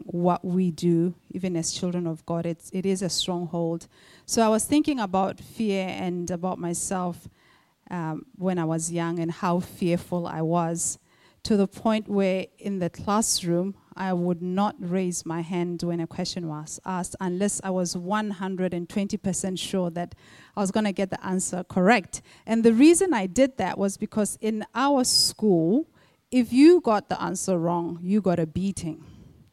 what we do, even as children of God. It is a stronghold. So I was thinking about fear and about myself when I was young and how fearful I was, to the point where in the classroom, I would not raise my hand when a question was asked unless I was 120% sure that I was going to get the answer correct. And the reason I did that was because in our school, if you got the answer wrong, you got a beating.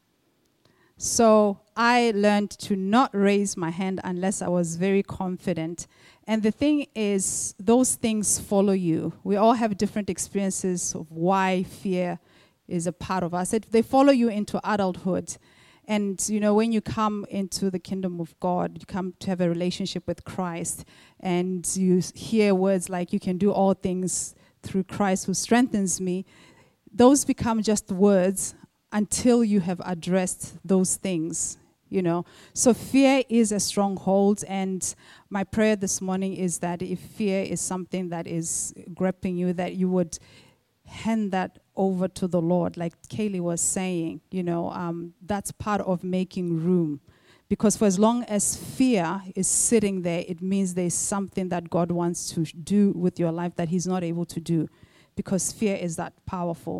So I learned to not raise my hand unless I was very confident. And the thing is, those things follow you. We all have different experiences of why fear is a part of us. They follow you into adulthood. And, you know, when you come into the kingdom of God, you come to have a relationship with Christ, and you hear words like, you can do all things through Christ who strengthens me. Those become just words until you have addressed those things, you know. So fear is a stronghold, and my prayer this morning is that if fear is something that is gripping you, that you would hand that over to the Lord. Like Kaylee was saying, you know, that's part of making room. Because for as long as fear is sitting there, it means there's something that God wants to do with your life that he's not able to do, because fear is that powerful.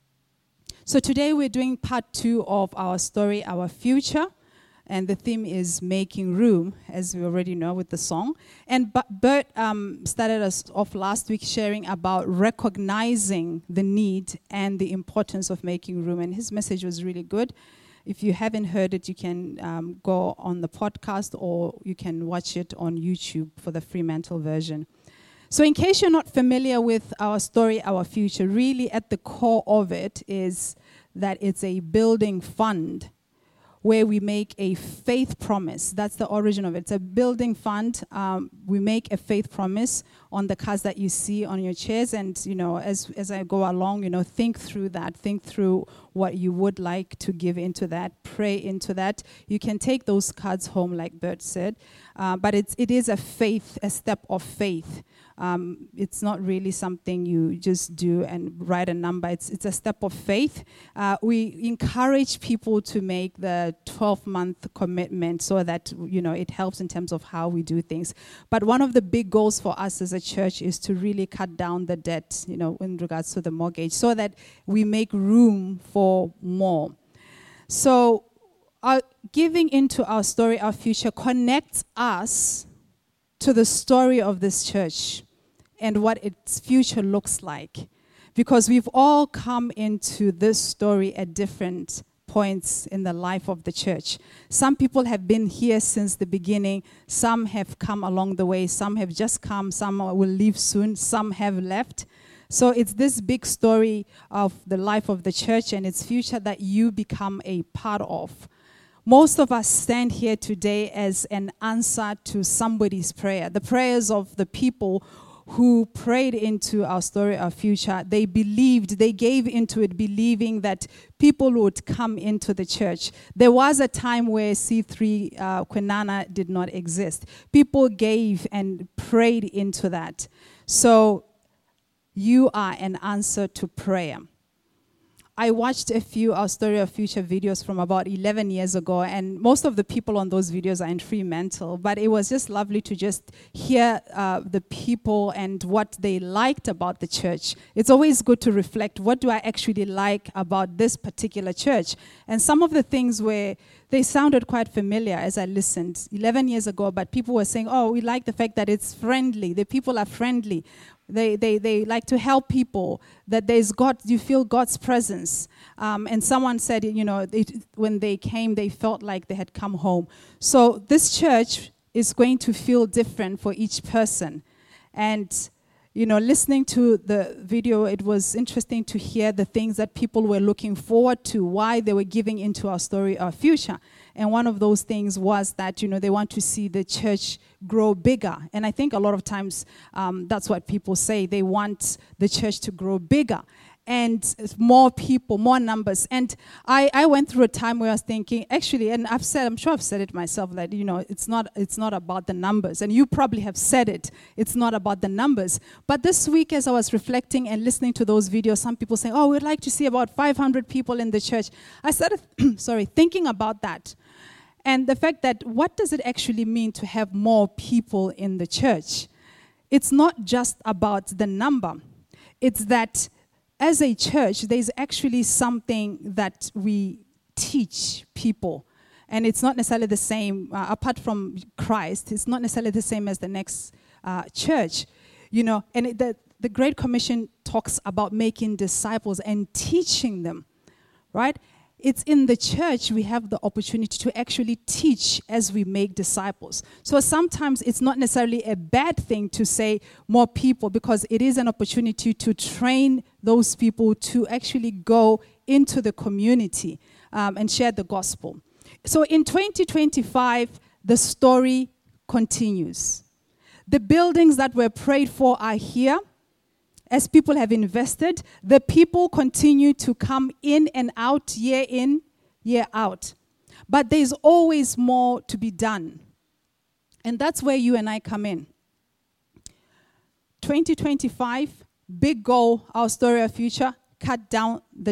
So today we're doing part 2 of our story, Our Future. And the theme is making room, as we already know with the song. And Bert started us off last week sharing about recognizing the need and the importance of making room. And his message was really good. If you haven't heard it, you can go on the podcast, or you can watch it on YouTube for the Fremantle version. So in case you're not familiar with our story, Our Future, really at the core of it is that it's a building fund where we make a faith promise. That's the origin of it. It's a building fund. We make a faith promise on the cards that you see on your chairs. And, you know, as I go along, you know, think through that. Think through what you would like to give into that. Pray into that. You can take those cards home, like Bert said. But it is a step of faith. It's not really something you just do and write a number. It's a step of faith. We encourage people to make the 12-month commitment so that, you know, it helps in terms of how we do things. But one of the big goals for us as a church is to really cut down the debt, you know, in regards to the mortgage, so that we make room for more. So giving into our story, Our Future, connects us to the story of this church and what its future looks like. Because we've all come into this story at different points in the life of the church. Some people have been here since the beginning. Some have come along the way. Some have just come. Some will leave soon. Some have left. So it's this big story of the life of the church and its future that you become a part of. Most of us stand here today as an answer to somebody's prayer. The prayers of the people who prayed into our story, Our Future. They believed, they gave into it, believing that people would come into the church. There was a time where C3 Kwinana did not exist. People gave and prayed into that. So you are an answer to prayer. I watched a few Our Story of Future videos from about 11 years ago, and most of the people on those videos are in Fremantle, but it was just lovely to just hear the people and what they liked about the church. It's always good to reflect, what do I actually like about this particular church? And some of the things they sounded quite familiar as I listened 11 years ago, but people were saying, oh, we like the fact that it's friendly, the people are friendly. They like to help people, that there's God, you feel God's presence. And someone said, you know, when they came, they felt like they had come home. So this church is going to feel different for each person. And, you know, listening to the video, it was interesting to hear the things that people were looking forward to, why they were giving into Our Story, Our Future. And one of those things was that, you know, they want to see the church grow bigger. And I think a lot of times that's what people say. They want the church to grow bigger. and more people, more numbers. And I went through a time where I was thinking, actually, and I'm sure I've said it myself, that, it's not about the numbers. And you probably have said it, it's not about the numbers. But this week, as I was reflecting and listening to those videos, some people saying, we'd like to see about 500 people in the church. I started, thinking about that. And the fact that, what does it actually mean to have more people in the church? It's not just about the number. It's that as a church, there's actually something that we teach people. And it's not necessarily the same, apart from Christ, it's not necessarily the same as the next church. And the Great Commission talks about making disciples and teaching them, right? It's in the church we have the opportunity to actually teach as we make disciples. So sometimes it's not necessarily a bad thing to say more people, because it is an opportunity to train those people to actually go into the community and share the gospel. So in 2025, the story continues. The buildings that were prayed for are here. As people have invested, the people continue to come in and out, year in, year out. But there's always more to be done. And that's where you and I come in. 2025, big goal, our story of future, cut down the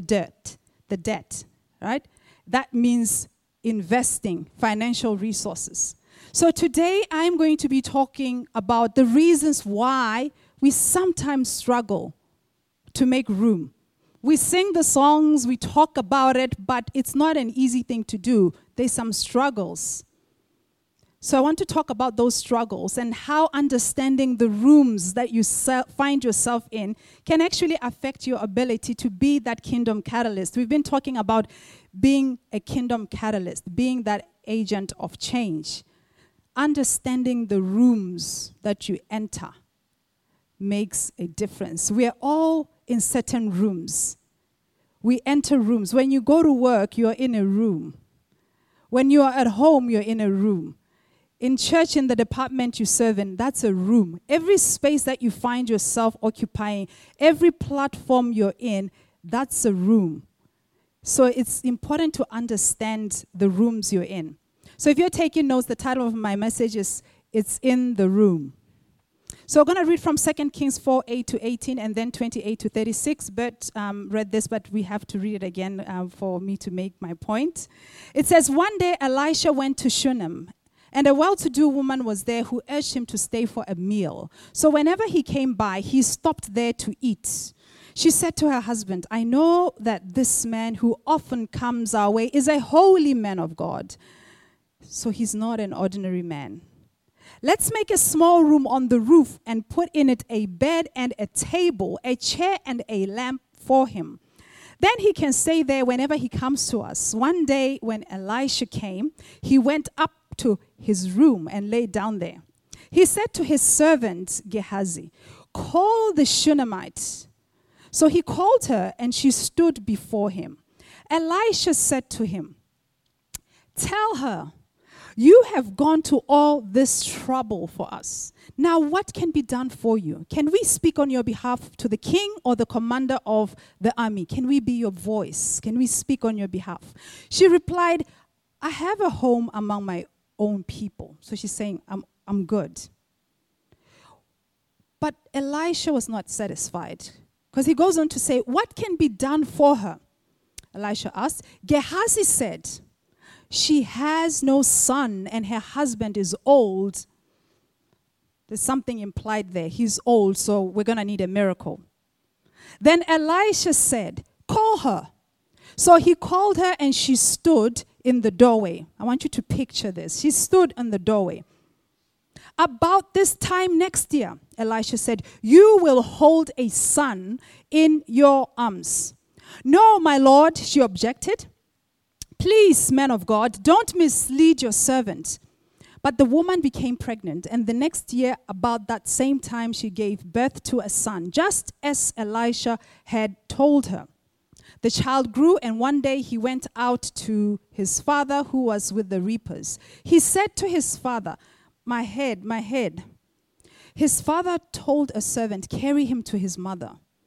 debt, right? That means investing financial resources. So today I'm going to be talking about the reasons why we sometimes struggle to make room. We sing the songs, we talk about it, but it's not an easy thing to do. There's some struggles. So I want to talk about those struggles and how understanding the rooms that you find yourself in can actually affect your ability to be that kingdom catalyst. We've been talking about being a kingdom catalyst, being that agent of change. Understanding the rooms that you enter makes a difference. We are all in certain rooms. We enter rooms. When you go to work, you're in a room. When you are at home, you're in a room. In church, in the department you serve in, that's a room. Every space that you find yourself occupying, every platform you're in, that's a room. So it's important to understand the rooms you're in. So if you're taking notes, the title of my message is, It's in the Room. So we're going to read from 2 Kings 4, 8 to 18, and then 28 to 36. Bert read this, but we have to read it again for me to make my point. It says, one day Elisha went to Shunem, and a well-to-do woman was there who urged him to stay for a meal. So whenever he came by, he stopped there to eat. She said to her husband, I know that this man who often comes our way is a holy man of God. So he's not an ordinary man. Let's make a small room on the roof and put in it a bed and a table, a chair and a lamp for him. Then he can stay there whenever he comes to us. One day when Elisha came, he went up to his room and lay down there. He said to his servant Gehazi, call the Shunammite. So he called her and she stood before him. Elisha said to him, tell her, you have gone to all this trouble for us. Now what can be done for you? Can we speak on your behalf to the king or the commander of the army? Can we be your voice? Can we speak on your behalf? She replied, I have a home among my own people. So she's saying, I'm good. But Elisha was not satisfied, because he goes on to say, what can be done for her? Elisha asked. Gehazi said, she has no son and her husband is old. There's something implied there. He's old, so we're going to need a miracle. Then Elisha said, call her. So he called her and she stood in the doorway. I want you to picture this. She stood in the doorway. About this time next year, Elisha said, you will hold a son in your arms. No, my lord, she objected. Please, man of God, don't mislead your servant. But the woman became pregnant, and the next year, about that same time, she gave birth to a son, just as Elisha had told her. The child grew, and one day he went out to his father, who was with the reapers. He said to his father, my head, my head. His father told a servant, carry him to his mother.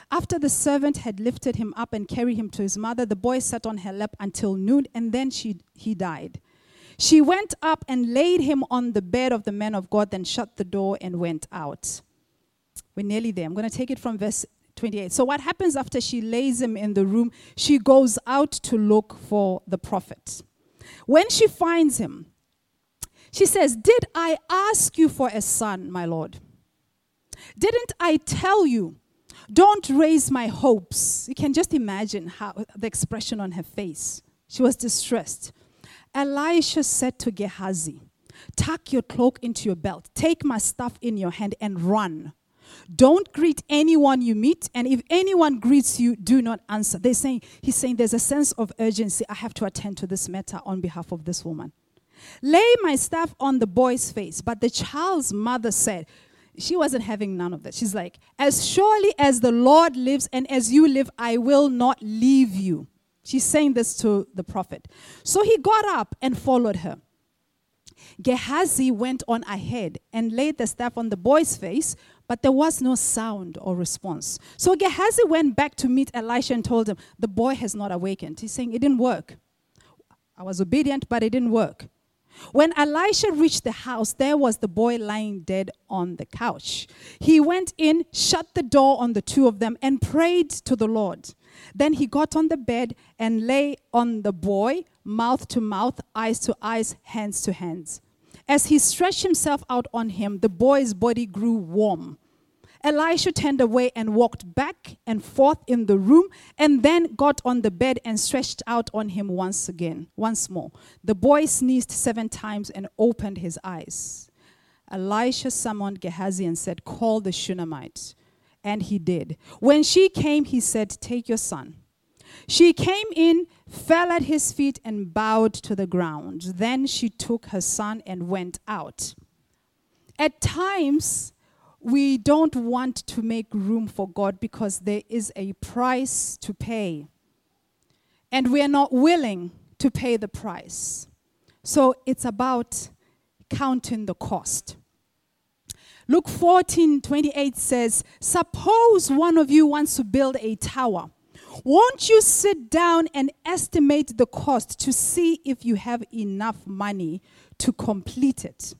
After the servant had lifted him up and carried him to his mother, the boy sat on her lap until noon, and then he died. She went up and laid him on the bed of the man of God, then shut the door and went out. We're nearly there. I'm going to take it from verse 28. So what happens after she lays him in the room? She goes out to look for the prophet. When she finds him, she says, "Did I ask you for a son, my Lord? Didn't I tell you, don't raise my hopes?" You can just imagine how the expression on her face. She was distressed. Elisha said to Gehazi, "Tuck your cloak into your belt, take my staff in your hand and run. Don't greet anyone you meet, and if anyone greets you, do not answer." He's saying there's a sense of urgency. I have to attend to this matter on behalf of this woman. "Lay my staff on the boy's face." But the child's mother said, she wasn't having none of that. She's like, "As surely as the Lord lives and as you live, I will not leave you." She's saying this to the prophet. So he got up and followed her. Gehazi went on ahead and laid the staff on the boy's face, but there was no sound or response. So Gehazi went back to meet Elisha and told him, "The boy has not awakened." He's saying, "It didn't work. I was obedient, but it didn't work." When Elisha reached the house, there was the boy lying dead on the couch. He went in, shut the door on the two of them, and prayed to the Lord. Then he got on the bed and lay on the boy, mouth to mouth, eyes to eyes, hands to hands. As he stretched himself out on him, the boy's body grew warm. Elisha turned away and walked back and forth in the room, and then got on the bed and stretched out on him once more. The boy sneezed 7 times and opened his eyes. Elisha summoned Gehazi and said, "Call the Shunammite." And he did. When she came, he said, "Take your son." She came in, fell at his feet, and bowed to the ground. Then she took her son and went out. At times, we don't want to make room for God because there is a price to pay. And we are not willing to pay the price. So it's about counting the cost. Luke 14:28 says, "Suppose one of you wants to build a tower. Won't you sit down and estimate the cost to see if you have enough money to complete it?"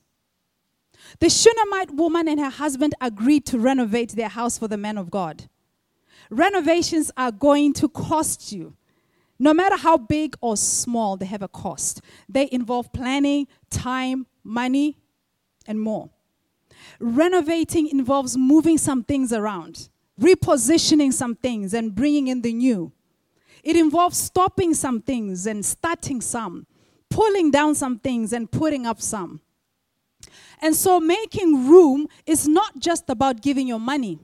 The Shunammite woman and her husband agreed to renovate their house for the man of God. Renovations are going to cost you. No matter how big or small, they have a cost. They involve planning, time, money, and more. Renovating involves moving some things around, repositioning some things and bringing in the new. It involves stopping some things and starting some, pulling down some things and putting up some. And so making room is not just about giving your money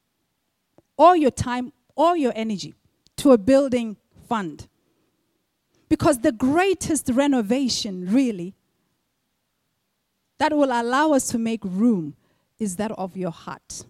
or your time or your energy to a building fund. Because the greatest renovation, really, that will allow us to make room is that of your heart.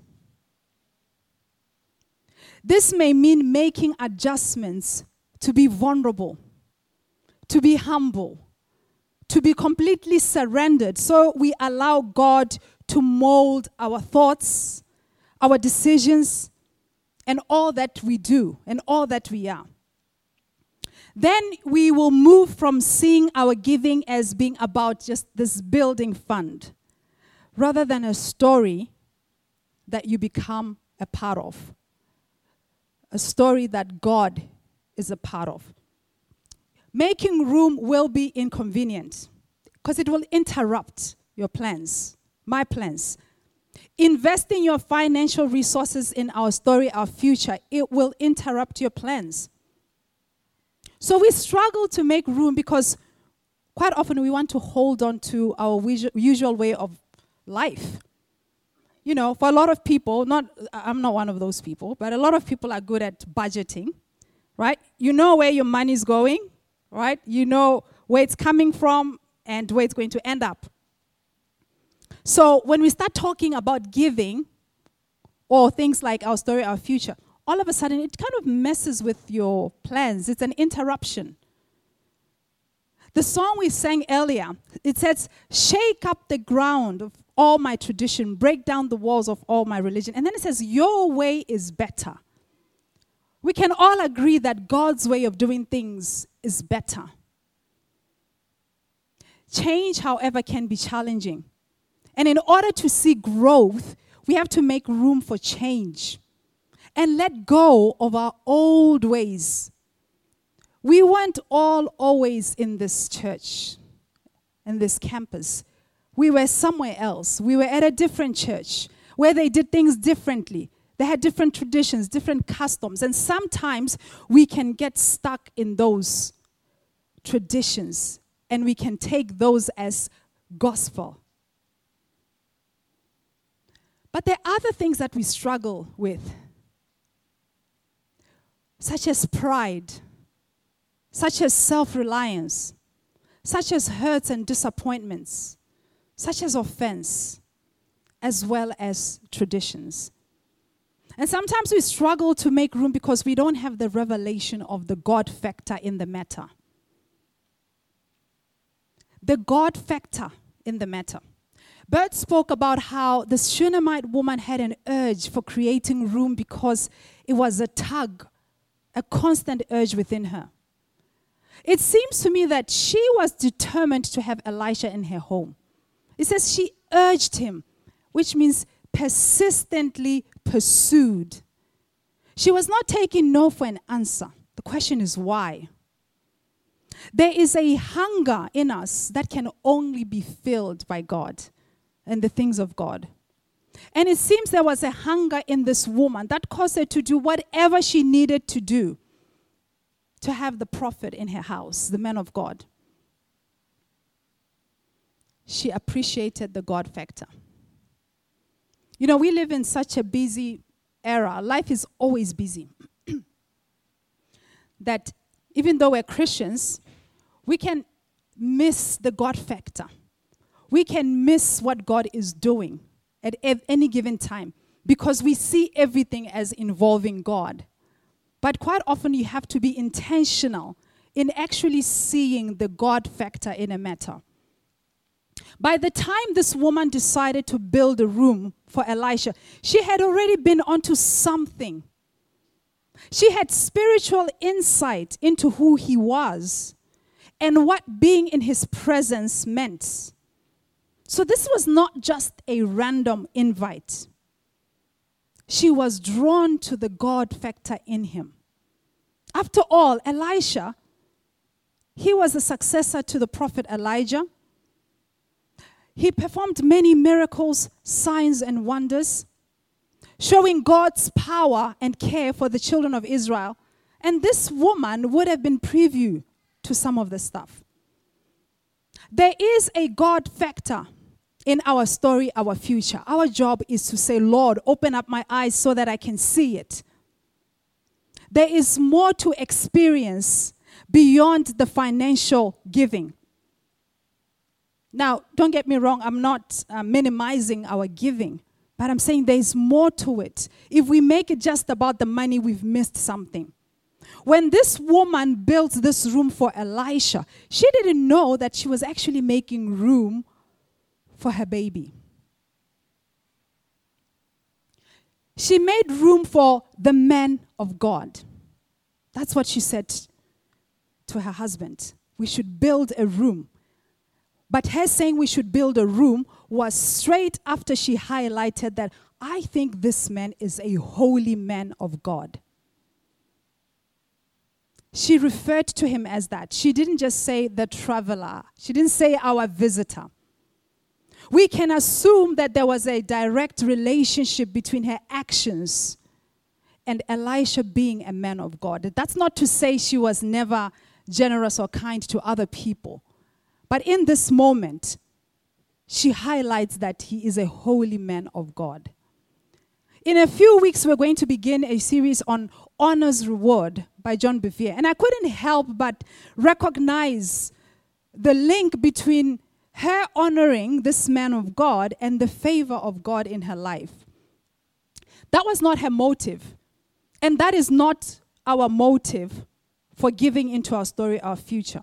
This may mean making adjustments to be vulnerable, to be humble, to be completely surrendered, so we allow God to mold our thoughts, our decisions, and all that we do and all that we are. Then we will move from seeing our giving as being about just this building fund, rather than a story that you become a part of, a story that God is a part of. Making room will be inconvenient because it will interrupt your plans, my plans. Investing your financial resources in our story, our future, it will interrupt your plans. So we struggle to make room because quite often we want to hold on to our usual way of life. You know, for a lot of people, I'm not one of those people, but a lot of people are good at budgeting, right? You know where your money is going, right? You know where it's coming from and where it's going to end up. So when we start talking about giving or things like our story, our future, all of a sudden it kind of messes with your plans. It's an interruption. The song we sang earlier, it says, "Shake up the ground of all my tradition, break down the walls of all my religion." And then it says, "Your way is better." We can all agree that God's way of doing things is better. Change, however, can be challenging. And in order to see growth, we have to make room for change and let go of our old ways. We weren't all always in this church, in this campus. We were somewhere else. We were at a different church where they did things differently. They had different traditions, different customs. And sometimes we can get stuck in those traditions and we can take those as gospel. But there are other things that we struggle with, such as pride, such as self-reliance, such as hurts and disappointments, such as offense, as well as traditions. And sometimes we struggle to make room because we don't have the revelation of the God factor in the matter. The God factor in the matter. Bert spoke about how the Shunammite woman had an urge for creating room because it was a tug, a constant urge within her. It seems to me that she was determined to have Elisha in her home. It says she urged him, which means persistently pursued. She was not taking no for an answer. The question is why? There is a hunger in us that can only be filled by God and the things of God. And it seems there was a hunger in this woman that caused her to do whatever she needed to do to have the prophet in her house, the man of God. She appreciated the God factor. You know, we live in such a busy era. Life is always busy. That even though we're Christians, we can miss the God factor. We can miss what God is doing at any given time because we see everything as involving God. But quite often you have to be intentional in actually seeing the God factor in a matter. By the time this woman decided to build a room for Elisha, she had already been onto something. She had spiritual insight into who he was and what being in his presence meant. So this was not just a random invite. She was drawn to the God factor in him. After all, Elisha, he was a successor to the prophet Elijah. He performed many miracles, signs, and wonders, showing God's power and care for the children of Israel. And this woman would have been preview to some of the stuff. There is a God factor in our story, our future. Our job is to say, Lord, open up my eyes so that I can see it. There is more to experience beyond the financial giving. Now, don't get me wrong, I'm not minimizing our giving, but I'm saying there is more to it. If we make it just about the money, we've missed something. When this woman built this room for Elisha, she didn't know that she was actually making room for her baby. She made room for the man of God. That's what she said to her husband. We should build a room. But her saying we should build a room was straight after she highlighted that I think this man is a holy man of God. She referred to him as that. She didn't just say the traveler. She didn't say our visitor. We can assume that there was a direct relationship between her actions and Elisha being a man of God. That's not to say she was never generous or kind to other people. But in this moment, she highlights that he is a holy man of God. In a few weeks, we're going to begin a series on Honor's Reward by John Bevere. And I couldn't help but recognize the link between her honoring this man of God and the favor of God in her life. That was not her motive. And that is not our motive for giving into our story, our future.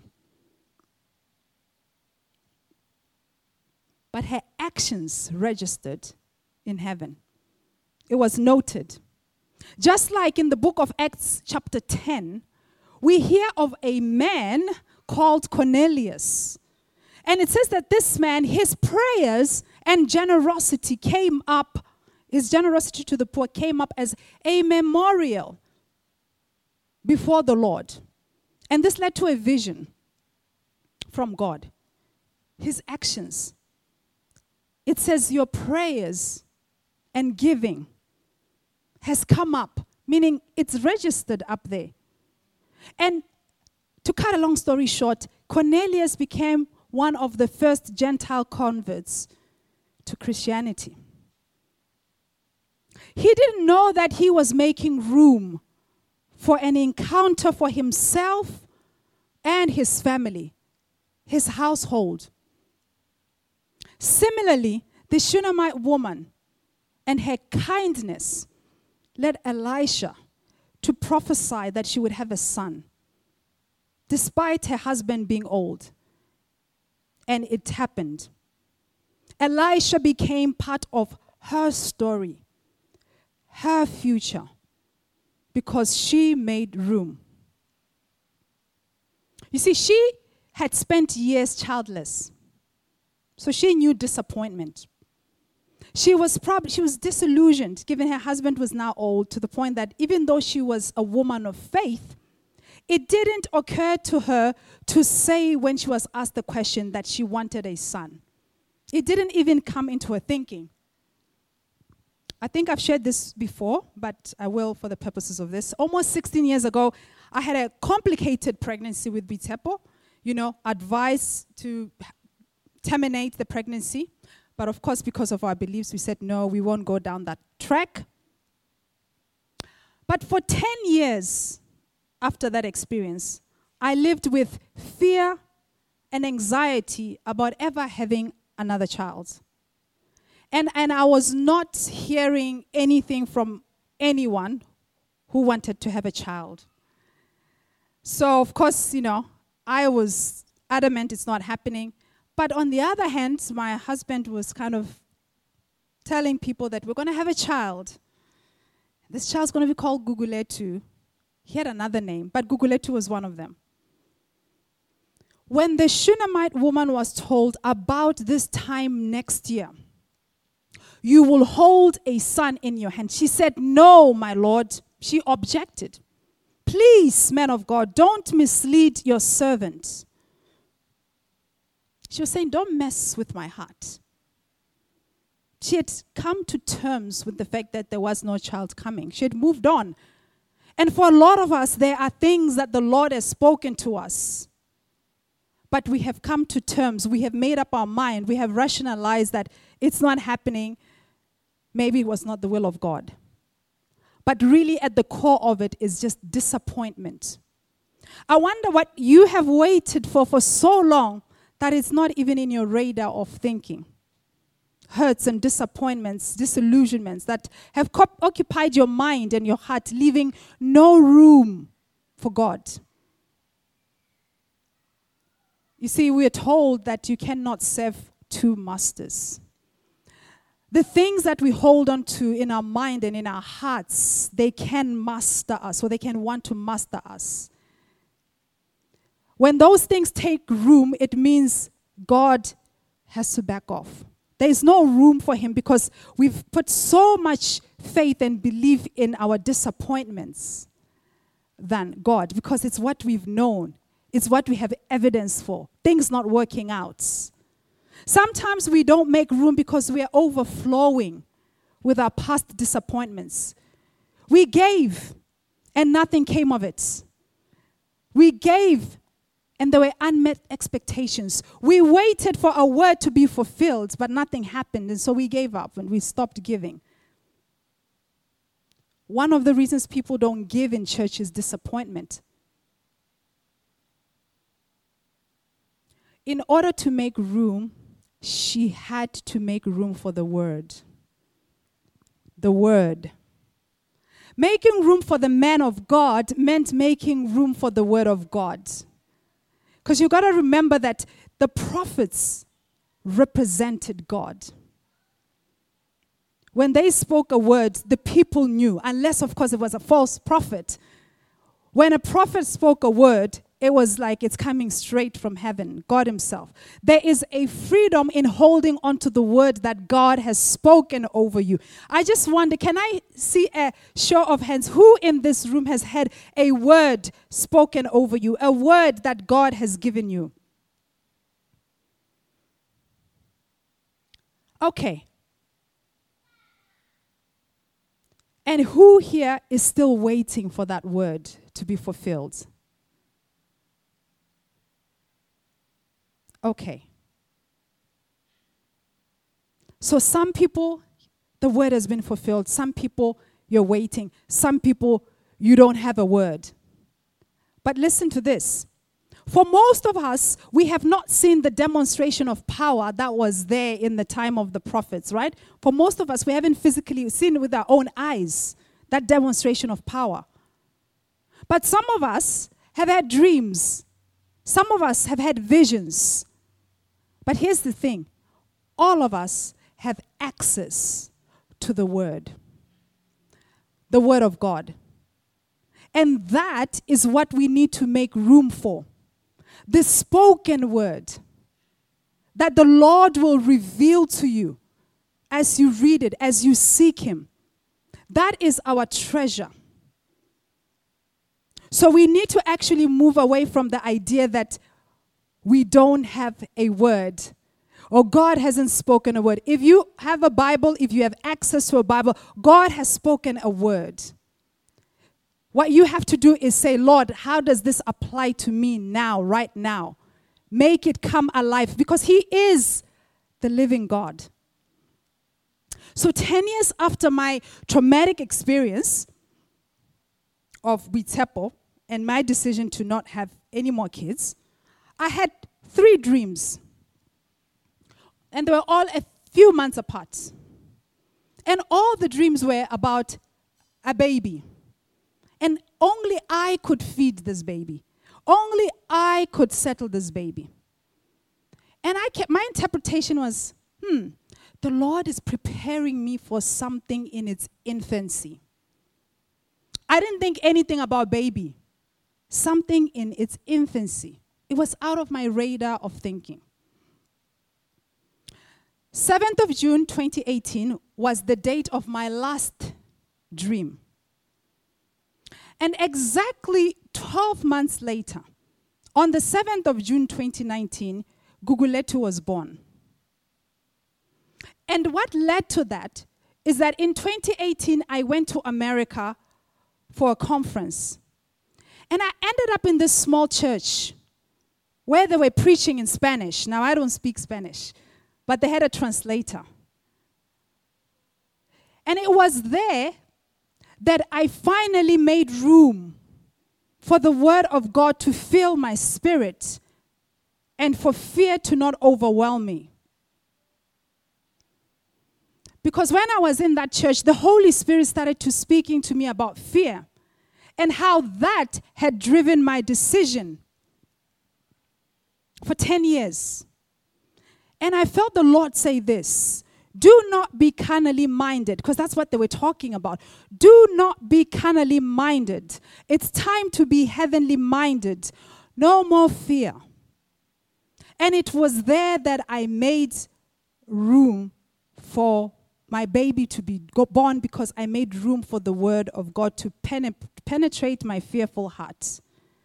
But her actions registered in heaven. It was noted. Just like in the book of Acts chapter 10, we hear of a man called Cornelius. And it says that this man, his prayers and generosity came up, his generosity to the poor came up as a memorial before the Lord. And this led to a vision from God. His actions. It says your prayers and giving has come up, meaning it's registered up there. And to cut a long story short, Cornelius became one of the first Gentile converts to Christianity. He didn't know that he was making room for an encounter for himself and his family, his household. Similarly, the Shunammite woman and her kindness led Elisha to prophesy that she would have a son, despite her husband being old. And it happened. Elisha became part of her story, her future, because she made room. You see, she had spent years childless, so she knew disappointment. She was disillusioned, given her husband was now old, to the point that even though she was a woman of faith, it didn't occur to her to say when she was asked the question that she wanted a son. It didn't even come into her thinking. I think I've shared this before, but I will for the purposes of this. Almost 16 years ago, I had a complicated pregnancy with Bitepo. Advice to terminate the pregnancy. But of course, because of our beliefs, we said, no, we won't go down that track. But for 10 years after that experience, I lived with fear and anxiety about ever having another child. And I was not hearing anything from anyone who wanted to have a child. So, of course, I was adamant it's not happening. But on the other hand, my husband was kind of telling people that we're going to have a child. This child's going to be called Guguletu. He had another name, but Guguletu was one of them. When the Shunammite woman was told about this time next year, you will hold a son in your hand, she said, no, my Lord. She objected. Please, man of God, don't mislead your servant. She was saying, don't mess with my heart. She had come to terms with the fact that there was no child coming. She had moved on. And for a lot of us, there are things that the Lord has spoken to us. But we have come to terms. We have made up our mind. We have rationalized that it's not happening. Maybe it was not the will of God. But really at the core of it is just disappointment. I wonder what you have waited for so long that it's not even in your radar of thinking. Hurts and disappointments, disillusionments that have occupied your mind and your heart, leaving no room for God. You see, we are told that you cannot serve two masters. The things that we hold on to in our mind and in our hearts, they can master us, or they can want to master us. When those things take room, it means God has to back off. There is no room for him because we've put so much faith and belief in our disappointments than God, because it's what we've known. It's what we have evidence for. Things not working out. Sometimes we don't make room because we are overflowing with our past disappointments. We gave and nothing came of it. We gave and there were unmet expectations. We waited for a word to be fulfilled, but nothing happened, and so we gave up and we stopped giving. One of the reasons people don't give in church is disappointment. In order to make room, she had to make room for the word. The word. Making room for the man of God meant making room for the word of God. Because you've got to remember that the prophets represented God. when they spoke a word, the people knew, unless, of course, it was a false prophet. When a prophet spoke a word, it was like it's coming straight from heaven, God himself. There is a freedom in holding on to the word that God has spoken over you. I just wonder, can I see a show of hands? Who in this room has had a word spoken over you, a word that God has given you? Okay. And who here is still waiting for that word to be fulfilled? Okay. So some people, the word has been fulfilled. Some people, you're waiting. Some people, you don't have a word. But listen to this. For most of us, we have not seen the demonstration of power that was there in the time of the prophets, right? For most of us, we haven't physically seen with our own eyes that demonstration of power. But some of us have had dreams. Some of us have had visions. But here's the thing. All of us have access to the word of God. And that is what we need to make room for. The spoken word that the Lord will reveal to you as you read it, as you seek him. That is our treasure. So we need to actually move away from the idea that we don't have a word or God hasn't spoken a word. If you have a Bible, if you have access to a Bible, God has spoken a word. What you have to do is say, Lord, how does this apply to me now, right now? Make it come alive because he is the living God. So 10 years after my traumatic experience of Witepo and my decision to not have any more kids, I had 3 dreams. And they were all a few months apart. And all the dreams were about a baby. And only I could feed this baby. Only I could settle this baby. And my interpretation was, the Lord is preparing me for something in its infancy. I didn't think anything about baby. Something in its infancy. It was out of my radar of thinking. 7th of June 2018 was the date of my last dream. And exactly 12 months later, on the 7th of June 2019, Gugulethu was born. And what led to that is that in 2018, I went to America for a conference. And I ended up in this small church where they were preaching in Spanish. Now, I don't speak Spanish, but they had a translator. And it was there that I finally made room for the word of God to fill my spirit and for fear to not overwhelm me. Because when I was in that church, the Holy Spirit started to speaking to me about fear and how that had driven my decision for 10 years. And I felt the Lord say this, do not be carnally minded, because that's what they were talking about. Do not be carnally minded. It's time to be heavenly minded. No more fear. And it was there that I made room for my baby to be born, because I made room for the word of God to penetrate my fearful heart.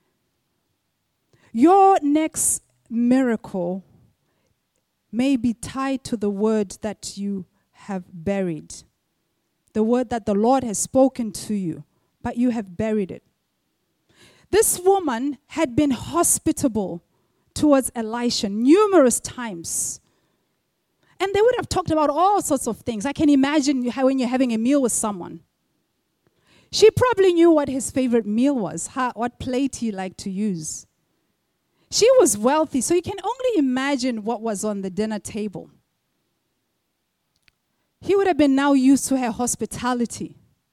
Your next miracle may be tied to the word that you have buried. The word that the Lord has spoken to you, but you have buried it. This woman had been hospitable towards Elisha numerous times. And they would have talked about all sorts of things. I can imagine how when you're having a meal with someone. She probably knew what his favorite meal was, what plate he liked to use. She was wealthy, so you can only imagine what was on the dinner table. He would have been now used to her hospitality.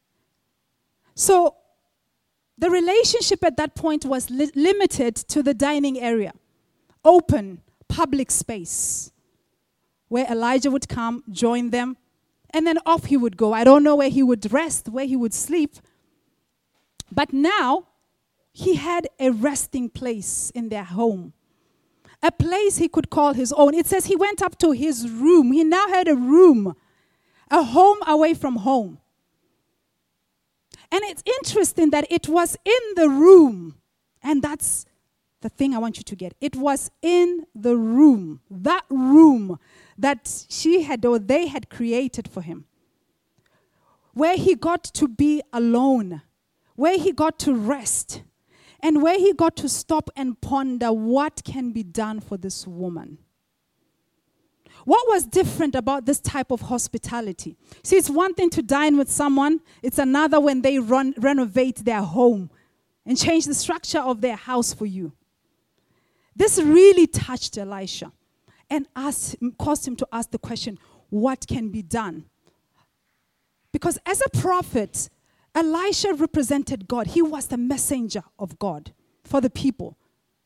So the relationship at that point was limited to the dining area, open, public space, where Elijah would come, join them, And then off he would go. I don't know where he would rest, where he would sleep. But now, he had a resting place in their home. A place he could call his own. It says he went up to his room. He now had a room. A home away from home. And it's interesting that it was in the room. And that's the thing I want you to get. It was in the room. That room that she had or they had created for him. Where he got to be alone. Where he got to rest. And where he got to stop and ponder what can be done for this woman. What was different about this type of hospitality? See, it's one thing to dine with someone. It's another when they renovate their home and change the structure of their house for you. This really touched Elisha and caused him to ask the question, what can be done? Because as a prophet, Elisha represented God. He was the messenger of God for the people.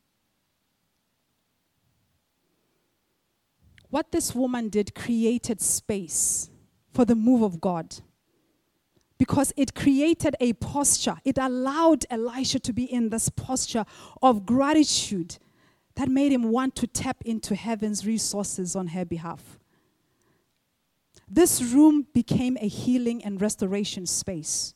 What this woman did created space for the move of God. Because it created a posture. It allowed Elisha to be in this posture of gratitude that made him want to tap into heaven's resources on her behalf. This room became a healing and restoration space.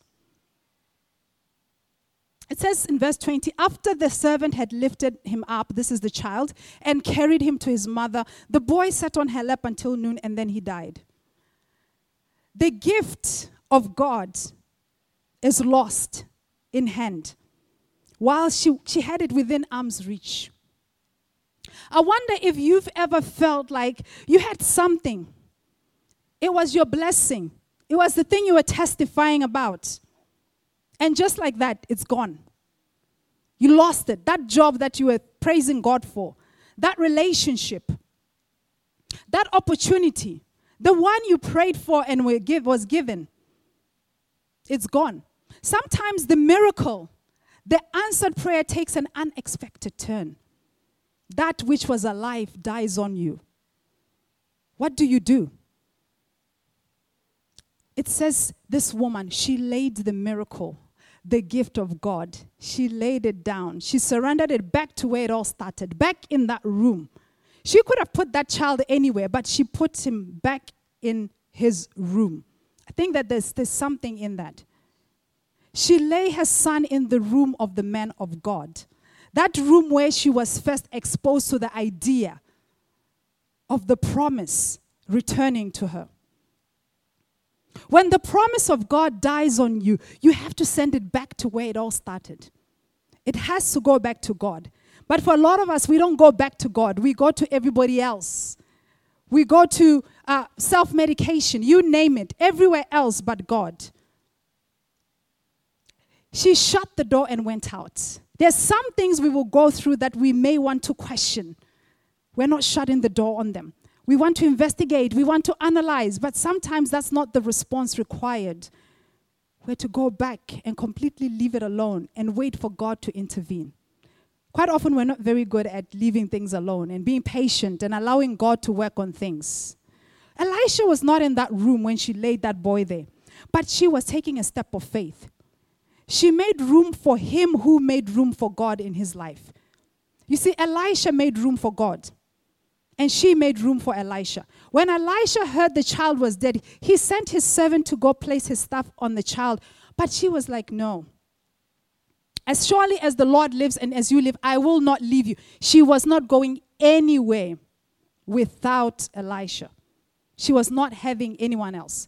It says in verse 20, after the servant had lifted him up, this is the child, and carried him to his mother, the boy sat on her lap until noon, and then he died. The gift of God is lost in hand, while she had it within arm's reach. I wonder if you've ever felt like you had something. It was your blessing. It was the thing you were testifying about. And just like that, it's gone. You lost it. That job that you were praising God for, that relationship, that opportunity, the one you prayed for and was given, it's gone. Sometimes the miracle, the answered prayer takes an unexpected turn. That which was alive dies on you. What do? It says this woman, she laid the miracle, the gift of God. She laid it down. She surrendered it back to where it all started, back in that room. She could have put that child anywhere, but she put him back in his room. I think that there's something in that. She lay her son in the room of the man of God. That room where she was first exposed to the idea of the promise returning to her. When the promise of God dies on you, you have to send it back to where it all started. It has to go back to God. But for a lot of us, we don't go back to God. We go to everybody else. We go to self-medication, you name it, everywhere else but God. She shut the door and went out. There's some things we will go through that we may want to question. We're not shutting the door on them. We want to investigate. We want to analyze. But sometimes that's not the response required. We're to go back and completely leave it alone and wait for God to intervene. Quite often we're not very good at leaving things alone and being patient and allowing God to work on things. Elisha was not in that room when she laid that boy there. But she was taking a step of faith. She made room for him who made room for God in his life. You see, Elisha made room for God. And she made room for Elisha. When Elisha heard the child was dead, he sent his servant to go place his stuff on the child. But she was like, no. As surely as the Lord lives and as you live, I will not leave you. She was not going anywhere without Elisha. She was not having anyone else.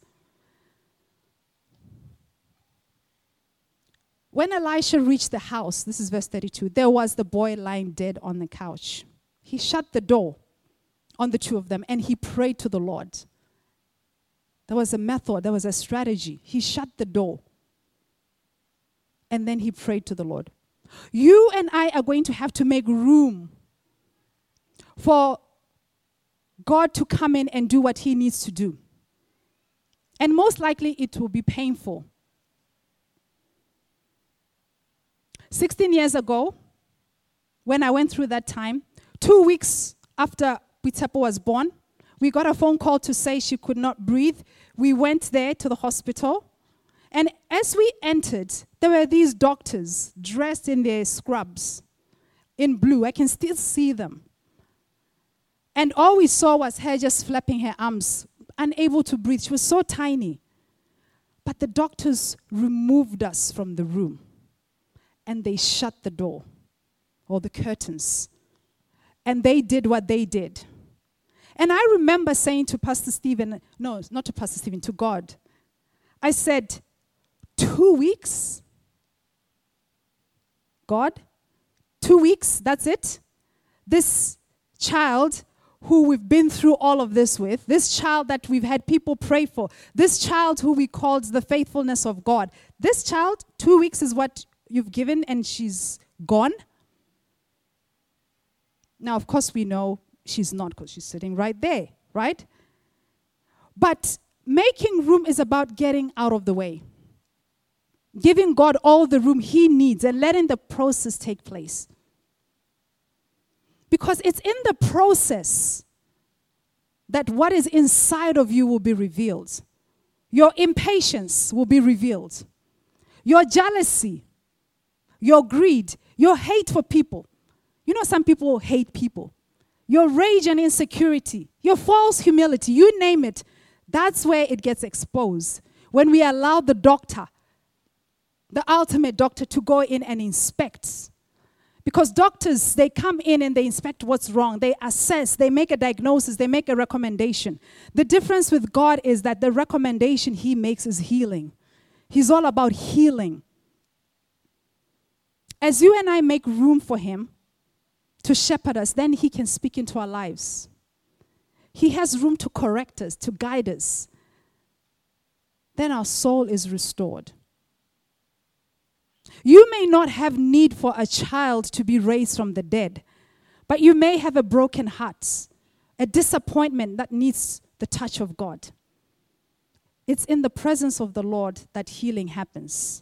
When Elisha reached the house, this is verse 32, there was the boy lying dead on the couch. He shut the door on the two of them, and he prayed to the Lord. There was a method, there was a strategy. He shut the door, and then he prayed to the Lord. You and I are going to have to make room for God to come in and do what he needs to do. And most likely it will be painful. 16 years ago, when I went through that time, 2 weeks after Pitepo was born, We got a phone call to say she could not breathe. We went there to the hospital. And as we entered, there were these doctors dressed in their scrubs in blue. I can still see them. And all we saw was her just flapping her arms, unable to breathe. She was so tiny. But the doctors removed us from the room. And they shut the door, or the curtains. And they did what they did. And I remember saying to Pastor Stephen, no, not to Pastor Stephen, to God, I said, 2 weeks? God, 2 weeks, that's it? This child who we've been through all of this with, this child that we've had people pray for, this child who we called the faithfulness of God, this child, 2 weeks is what you've given and she's gone? Now, of course, we know she's not because she's sitting right there, right? But making room is about getting out of the way. Giving God all the room He needs and letting the process take place. Because it's in the process that what is inside of you will be revealed. Your impatience will be revealed. Your jealousy, your greed, your hate for people. You know, some people hate people. Your rage and insecurity, your false humility, you name it. That's where it gets exposed. When we allow the doctor, the ultimate doctor, to go in and inspect. Because doctors, they come in and they inspect what's wrong. They assess, they make a diagnosis, they make a recommendation. The difference with God is that the recommendation He makes is healing. He's all about healing. As you and I make room for Him to shepherd us, then He can speak into our lives. He has room to correct us, to guide us. Then our soul is restored. You may not have need for a child to be raised from the dead, but you may have a broken heart, a disappointment that needs the touch of God. It's in the presence of the Lord that healing happens.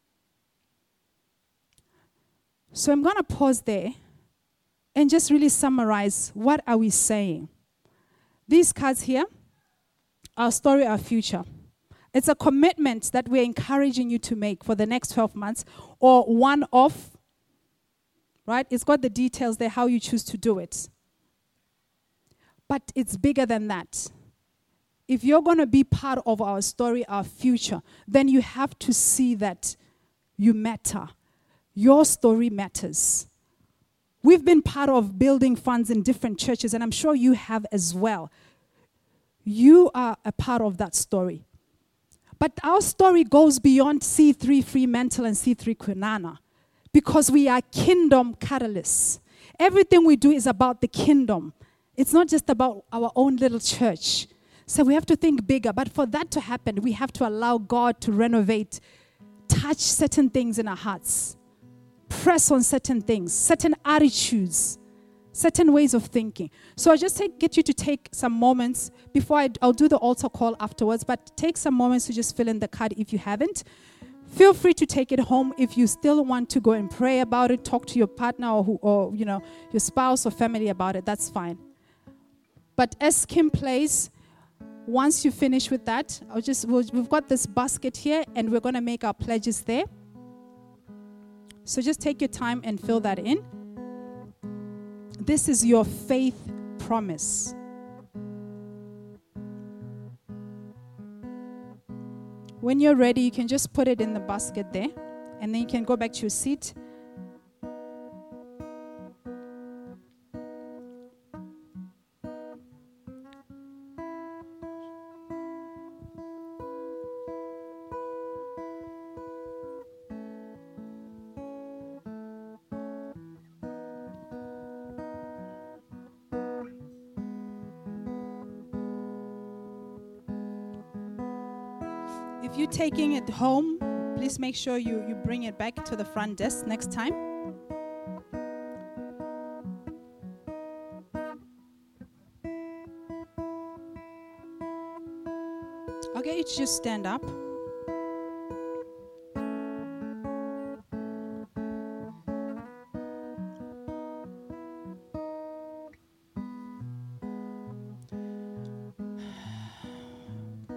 So I'm going to pause there and just really summarize, what are we saying? These cards here, our story, our future. It's a commitment that we're encouraging you to make for the next 12 months, or one-off, right? It's got the details there, how you choose to do it. But it's bigger than that. If you're going to be part of our story, our future, then you have to see that you matter. Your story matters. We've been part of building funds in different churches, and I'm sure you have as well. You are a part of that story. But our story goes beyond C3 Fremantle and C3 Kwinana, because we are kingdom catalysts. Everything we do is about the kingdom. It's not just about our own little church. So we have to think bigger. But for that to happen, we have to allow God to renovate, touch certain things in our hearts, press on certain things, certain attitudes, certain ways of thinking. So I'll just get you to take some moments before I'll do the altar call afterwards, but take some moments to just fill in the card if you haven't. Feel free to take it home if you still want to go and pray about it, talk to your partner or your spouse or family about it, that's fine. But as Kim plays, once you finish with that, we've got this basket here and we're going to make our pledges there. So just take your time and fill that in. This is your faith promise. When you're ready, you can just put it in the basket there, and then you can go back to your seat. If you're taking it home, please make sure you bring it back to the front desk next time. Okay, you just stand up.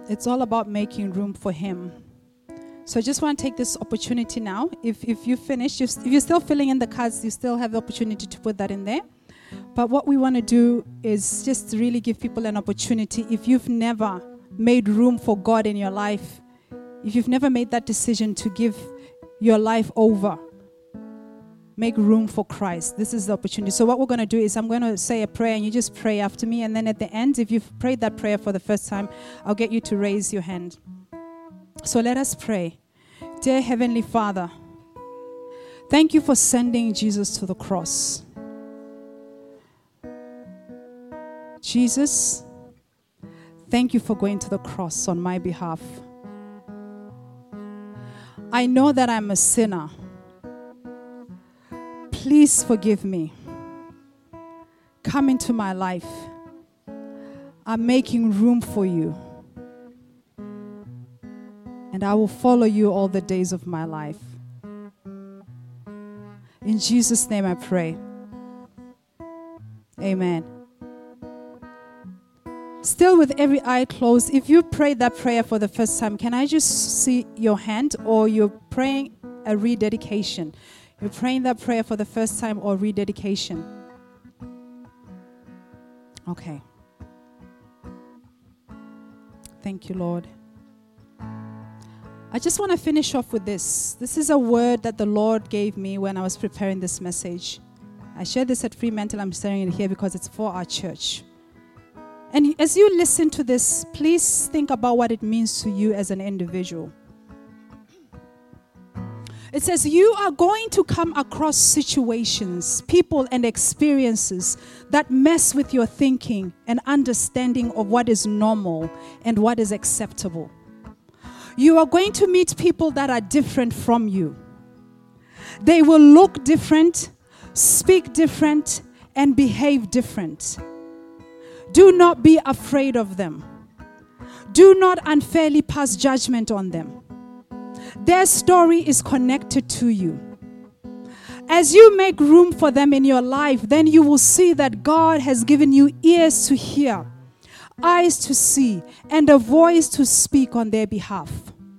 It's all about making room for Him. So I just want to take this opportunity now. If you finish, if you're still filling in the cards, you still have the opportunity to put that in there. But what we want to do is just really give people an opportunity. If you've never made room for God in your life, if you've never made that decision to give your life over, make room for Christ. This is the opportunity. So what we're going to do is I'm going to say a prayer and you just pray after me. And then at the end, if you've prayed that prayer for the first time, I'll get you to raise your hand. So let us pray. Dear Heavenly Father, thank you for sending Jesus to the cross. Jesus, thank you for going to the cross on my behalf. I know that I'm a sinner. Please forgive me. Come into my life. I'm making room for you. And I will follow you all the days of my life. In Jesus' name I pray. Amen. Still with every eye closed, if you prayed that prayer for the first time, can I just see your hand, or you're praying a rededication? You're praying that prayer for the first time or rededication? Okay. Thank you, Lord. I just want to finish off with this. This is a word that the Lord gave me when I was preparing this message. I shared this at Fremantle. I'm sharing it here because it's for our church. And as you listen to this, please think about what it means to you as an individual. It says you are going to come across situations, people, and experiences that mess with your thinking and understanding of what is normal and what is acceptable. You are going to meet people that are different from you. They will look different, speak different, and behave different. Do not be afraid of them. Do not unfairly pass judgment on them. Their story is connected to you. As you make room for them in your life, then you will see that God has given you ears to hear, eyes to see, and a voice to speak on their behalf.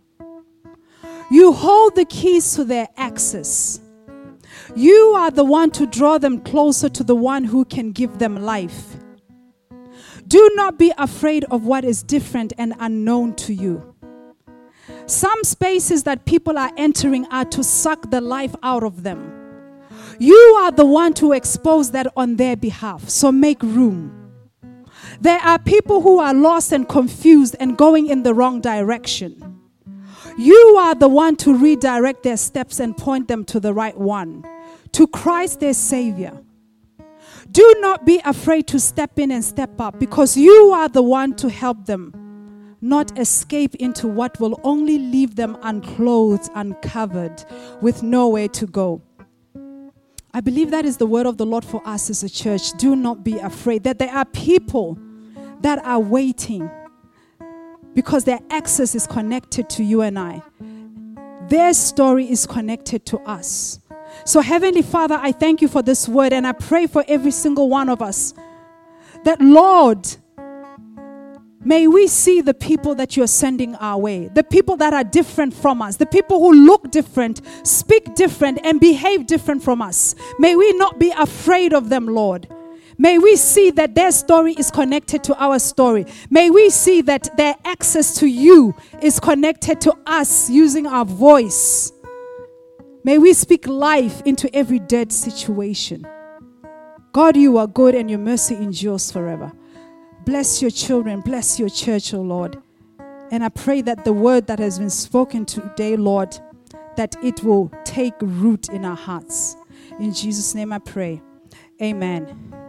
You hold the keys to their access. You are the one to draw them closer to the one who can give them life. Do not be afraid of what is different and unknown to you. Some spaces that people are entering are to suck the life out of them. You are the one to expose that on their behalf, so make room. There are people who are lost and confused and going in the wrong direction. You are the one to redirect their steps and point them to the right one, to Christ their Savior. Do not be afraid to step in and step up, because you are the one to help them not escape into what will only leave them unclothed, uncovered, with nowhere to go. I believe that is the word of the Lord for us as a church. Do not be afraid that there are people that are waiting because their access is connected to you and I. Their story is connected to us. So Heavenly Father, I thank you for this word, and I pray for every single one of us that, Lord, may we see the people that you're sending our way, the people that are different from us, the people who look different, speak different, and behave different from us. May we not be afraid of them, Lord. May we see that their story is connected to our story. May we see that their access to you is connected to us using our voice. May we speak life into every dead situation. God, you are good and your mercy endures forever. Bless your children, bless your church, oh Lord. And I pray that the word that has been spoken today, Lord, that it will take root in our hearts. In Jesus' name I pray. Amen.